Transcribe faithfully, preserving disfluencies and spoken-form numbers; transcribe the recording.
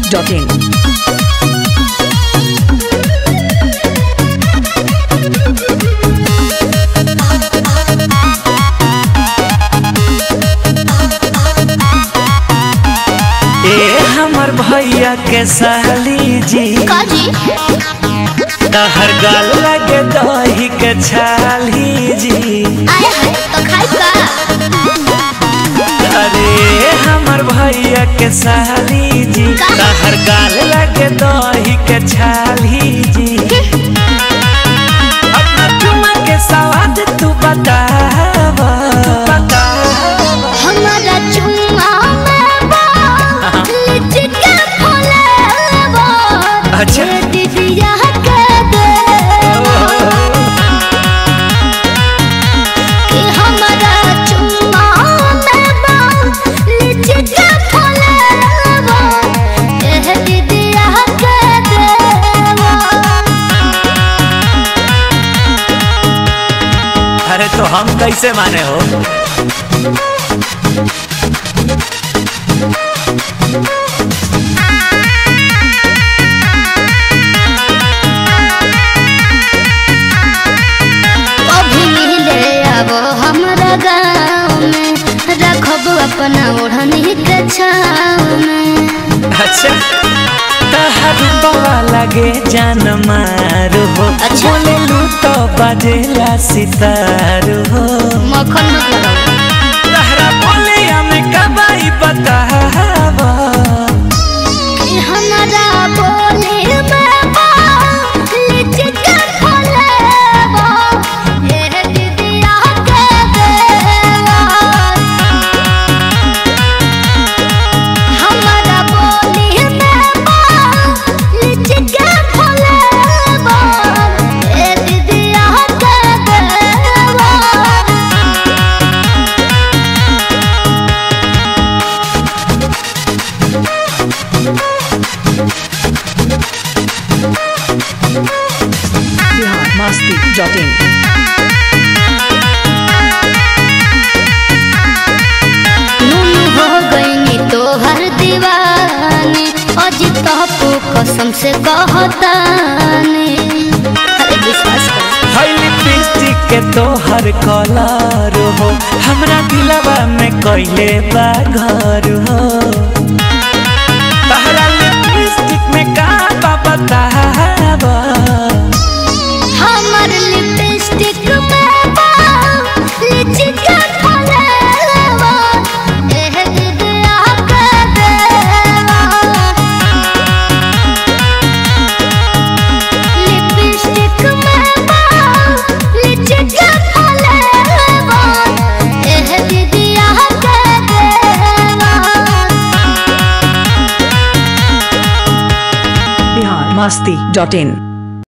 Dot in. हमर भैया के साली जी तहर गाल लगे दही के छाली जी। अरे हमर भैया के साली जी तहर गाल लगे दही के छाली जी। अपना चुमा के स्वाद तू बतावा हमारा चुमा अच्छा दिदिया के दे कि हमारा चुम्मा में बाल लिचके फलेवा एह दिदिया के दे। अरे तो हम कैसे माने हो? हमारा गाँव में रखब अपना ओढ़नी के छाँव में। अच्छा तहर बवा लगे जान मारू हो। अच्छा बोले लू तो बजेला सितारू हो। मक्खन मत लगाओ तहरा बोले हमें कबाई बतावा कि हमारा बोले में बाल लिचके फलेवा एह दिदिया के देवा। हमारा बोले में बाल लिचके फलेवा एह दिदिया के देवा। Bihar Masti dot in. हो गई तो हर दीवानी अज तपू कसम से कहतानी। अरे विश्वास कर है लिपस्टिक के तोहर कलर हो। हमरा दिलवा में कैले बा घर हो। तहरा लिपस्टिक में का बा बतावा हमर लिपस्टिक में बाल लिचके फलेवा एह दिदिया के देवा। लिपस्टिक में बाल लिचके फलेवा एह दिदिया के देवा। बिहार मस्ती डॉट इन।